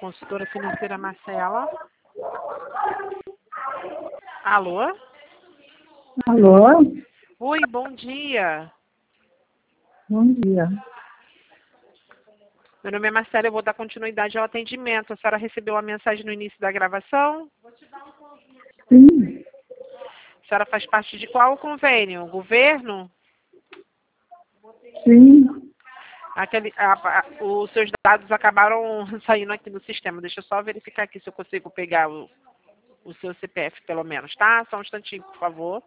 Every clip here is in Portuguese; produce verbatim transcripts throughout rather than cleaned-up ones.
consultora financeira Marcela. Alô? Alô? Oi, bom dia. Bom dia. Meu nome é Marcela, eu vou dar continuidade ao atendimento. A senhora recebeu a mensagem no início da gravação? Sim, A senhora faz parte de qual convênio? Governo? sim. Aquele, a- a- os seus dados acabaram saindo aqui no sistema. Deixa eu só verificar aqui se eu consigo pegar o, o seu C P F, pelo menos, tá? Só um instantinho, por favor.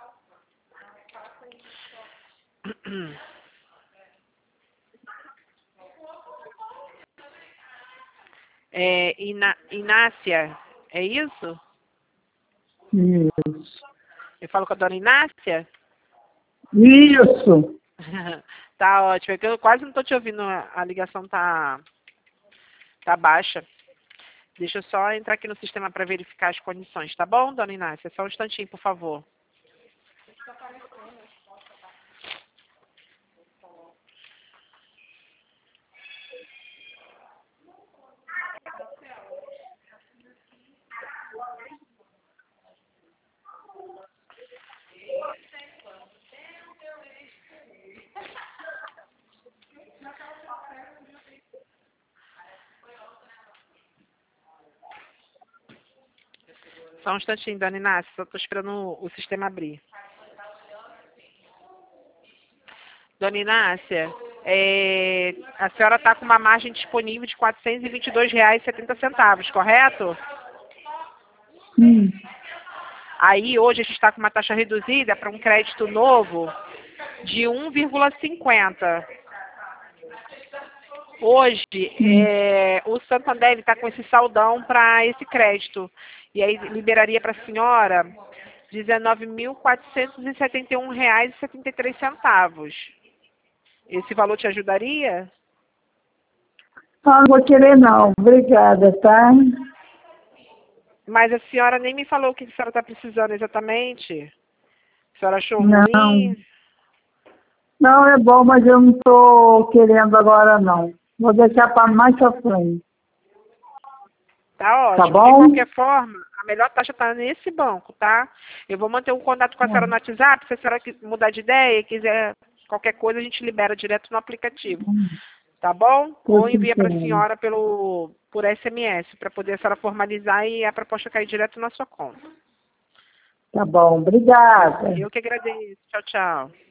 É, Ina, Inácia, é isso? Isso. Eu falo com a dona Inácia? Isso. Tá ótimo, é que eu quase não estou te ouvindo, a a ligação tá, tá baixa. Deixa eu só entrar aqui no sistema para verificar as condições, tá bom, dona Inácia? Só um instantinho, por favor. Só um instantinho, dona Inácia, só estou esperando o, o sistema abrir. Dona Inácia, é, a senhora está com uma margem disponível de quatrocentos e vinte e dois reais e setenta centavos, correto? Sim. Aí hoje a gente está com uma taxa reduzida para um crédito novo de um vírgula cinquenta. Hoje, é, o Santander está com esse saldão para esse crédito. E aí liberaria para a senhora dezenove mil quatrocentos e setenta e um reais e setenta e três centavos. Esse valor te ajudaria? Ah, não vou querer não. Obrigada, tá? Mas a senhora nem me falou o que a senhora está precisando exatamente. A senhora achou Não. ruim? Não, é bom, mas eu não estou querendo agora não. Vou deixar para mais pra frente. Tá Tá ótimo. De bom? qualquer forma, a melhor taxa está nesse banco, tá? Eu vou manter um contato com a senhora no WhatsApp. Se a senhora quis- mudar de ideia e quiser qualquer coisa, a gente libera direto no aplicativo. Tá bom? Ou Tudo envia para a bem. senhora pelo, por S M S, para poder a senhora formalizar e a proposta cair direto na sua conta. Tá bom, obrigada. Eu que agradeço. Tchau, tchau.